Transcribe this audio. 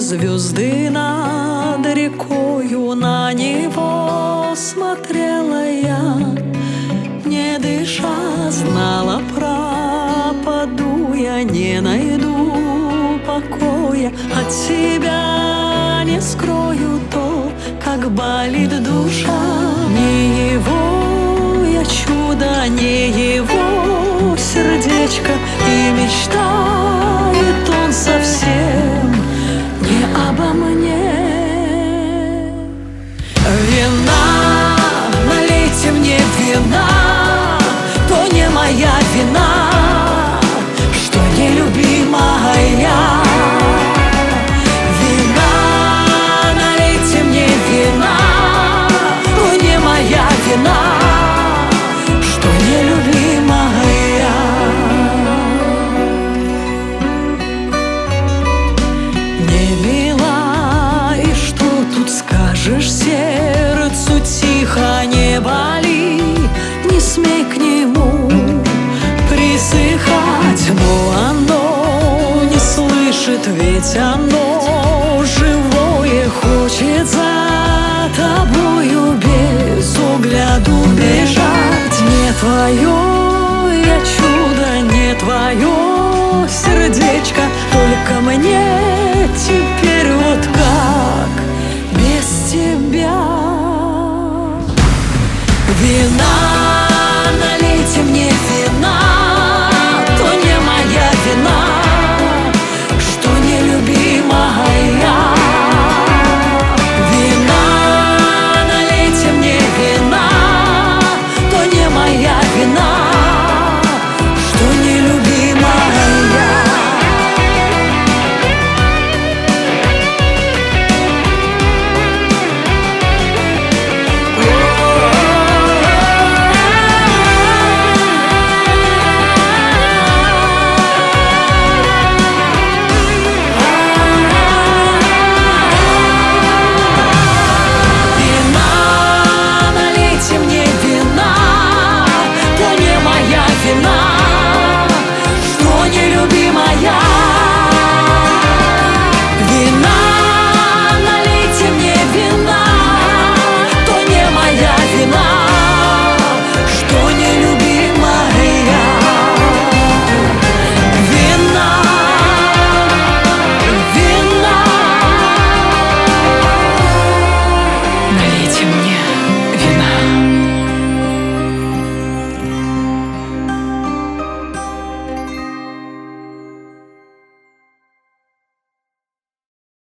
звезды над рекою, на него смотрела я, не дыша, знала, пропаду я, не найду покоя, от себя не скрою то, как болит душа. Не его я чудо, не его сердечко, и мечтает он совсем не обо мне. Вина, налейте мне вина, то не моя вина, что нелюбимая. Вина, налейте мне вина, то не моя вина, что нелюбимая. Не мила, и что тут скажешь сердцу тихо, не боли, не смей к нему присыхать, но оно не слышит, ведь оно живое, хочет за тобою без взгляду бежать. Не твое я чудо, не твое сердечко, только мне теперь вот как без тебя. Вина,